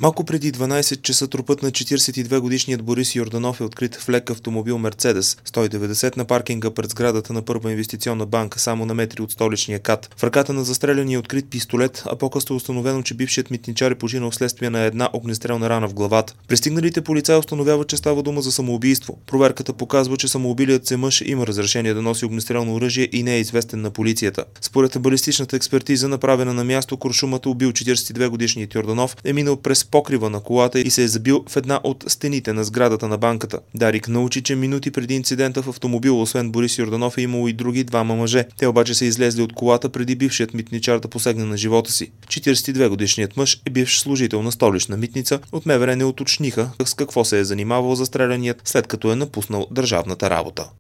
Малко преди 12 часа трупът на 42-годишният Борис Йорданов е открит в лек автомобил Мерцедес 190 на паркинга пред сградата на Първа инвестиционна банка, само на метри от столичния КАТ. В ръката на застреляния е открит пистолет, а по-късно е установено, че бившият митничар е починал вследствие на една огнестрелна рана в главата. Пристигналите полицаи установяват, че става дума за самоубийство. Проверката показва, че самоубилият се мъж има разрешение да носи огнестрелно оръжие и не е известен на полицията. Според балистичната експертиза, направена на място, куршумът убил 42-годишният Йорданов е минал през покрива на колата и се е забил в една от стените на сградата на банката. Дарик научи, че минути преди инцидента в автомобила, освен Борис Йорданов, е имало и други двама мъже. Те обаче са излезли от колата преди бившият митничар да посегне на живота си. 42-годишният мъж е бивш служител на столична митница. От МВР не уточниха с какво се е занимавал застреляният, след като е напуснал държавната работа.